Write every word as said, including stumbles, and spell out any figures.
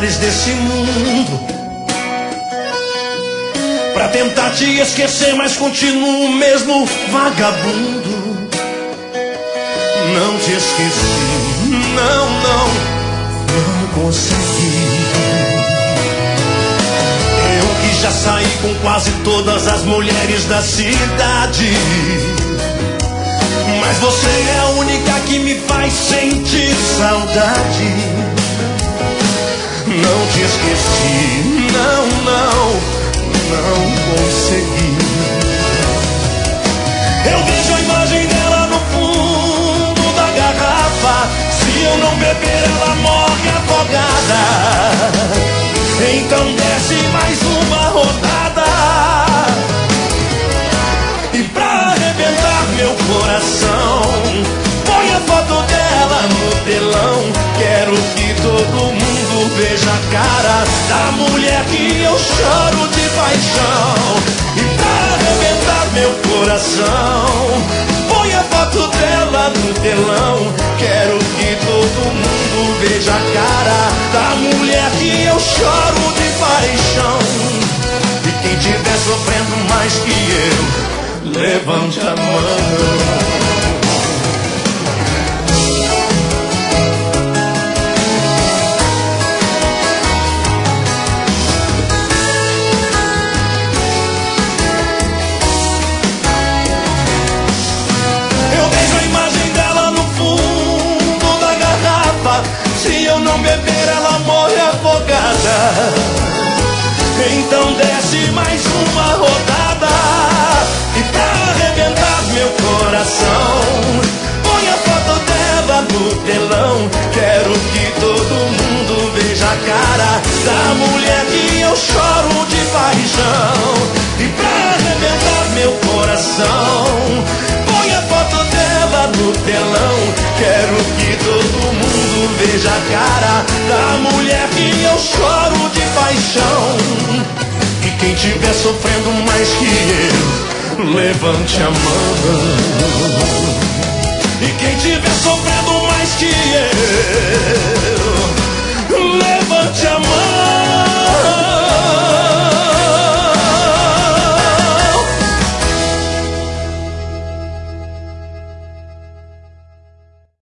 lugares desse mundo pra tentar te esquecer, mas continuo mesmo vagabundo. Não te esqueci, não, não, não consegui. Eu que já saí com quase todas as mulheres da cidade, mas você é a única que me faz sentir saudade. Não te esqueci, não, não, não consegui. Eu vejo a imagem dela no fundo da garrafa. Se eu não beber, ela morre afogada. Então desce mais uma rodada, e pra arrebentar meu coração, põe a foto dela no telão. Quero que todo mundo veja a cara da mulher que eu choro de paixão. E pra arrebentar meu coração, põe a foto dela no telão. Quero que todo mundo veja a cara da mulher que eu choro de paixão. E quem tiver sofrendo mais que eu, levante a mão. Se eu não beber, ela morre afogada. Então desce mais uma rodada, e pra arrebentar meu coração, põe a foto dela no telão. Quero que todo mundo veja a cara da mulher que eu choro de paixão. E pra arrebentar meu coração, põe a foto dela no telão. Quero que todo mundo veja a cara da mulher que eu choro de paixão. E quem tiver sofrendo mais que eu, levante a mão. E quem tiver sofrendo mais que eu,